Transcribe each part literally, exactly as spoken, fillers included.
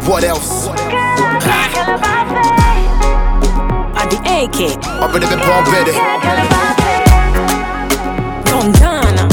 What else? At the A K. Up in the big bomb ready. Don Dana.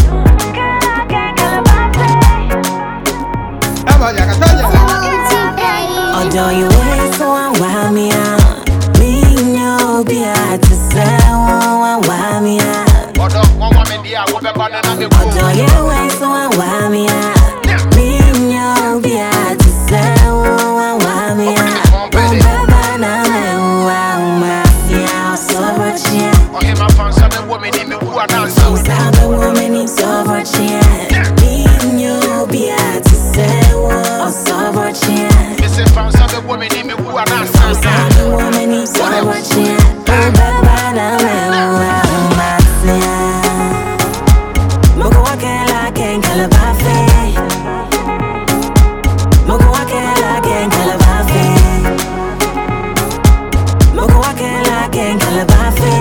Although you wait so I want me out. Me no be at to say one want me out. Although you wait so I want me out. Me no be at to say one want me out. Baba na me wa ma ya so much ya. Okay, my fans are the women in me who are not so. The woman is so much ya. Me no be at to say one so much ya. Missing fans are the women in me who are not so. The woman is so much ya. Baba na me wa ma ya. Moko wakela ken kalabafe. Moko wakela ken kalabafe. Moko wakela ken kalabafe.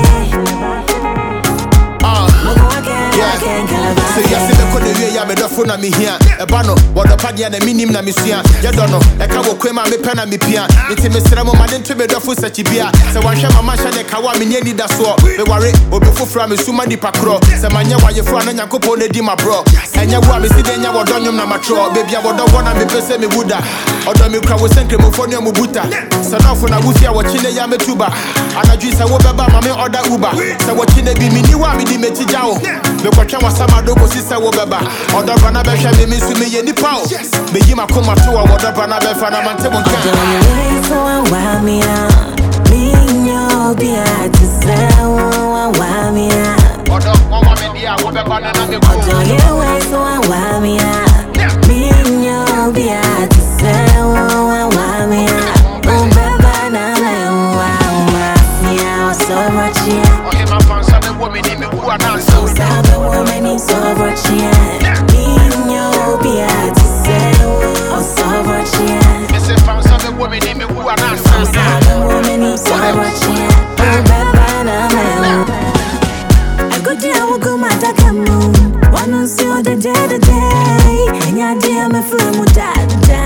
Moko wakela ken kalabafe. Say yes, the code we ya me do phone na me here. E ba no, what the party na minim na me sua. Ya do no, e ka wo kwema me pena me pia. Iti me sra mo made ntwe me do fo sachi bia. Se wan hwe mama hye ne ka wa me ni da so. Me ware, obi fofra me suma di pakro. Se manya wa ye fo na nyankopon na di ma bro. Enya wo me si de nya wo do nyom na matro. Baby wo do na me pese me wuda. Odo me kra wo senkre mo fo ne mo buta. Se na fo na wusia wo chine ya me tuba. Anadwi se wo beba ma me order uber. Se wo chine bi mi ni wa me di me ti jawo. Me kwatwa wasama do ko si se wo beba. Odo bana be hwe me me su me ye ni pa o. Me yi makoma to wa odo bana be fa na mante mo nka. So I want me out. Me no be at to say one want me out. Odo one wa me dia wo beba na na me ko. Although you wait so I want me out. Me no be at to say one want me out. Oh baba na me wa ya so much ya. Okay, my fans are the women in me who are not so. The woman is so much ya. Me no be at to say oh so much ya. Missing fans are the women in me who are not so. The woman is so much ya. Oh baba na me. I go there, I will go my dakamu. Wanna see all the day, the day. And ya dear, my friend, with that.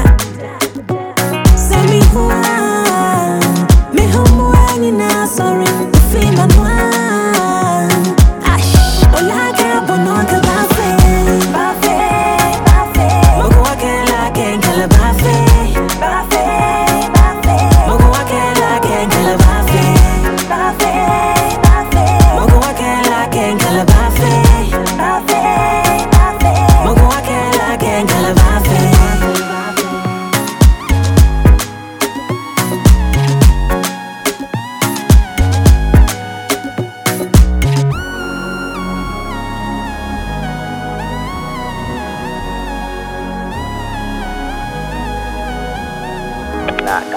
Send me who I am. Me home, when you're sorry. Feel my one. Ash, all I care about, no, I can't buffet. Buffet, buffet. Moko wakela ken kala buffet. Buffet, buffet. Moko wakela ken kala buffet. Buffet, buffet. Moko wakela ken kala buffet. Buffet, buffet. Moko wakela ken kala buffet. Nah,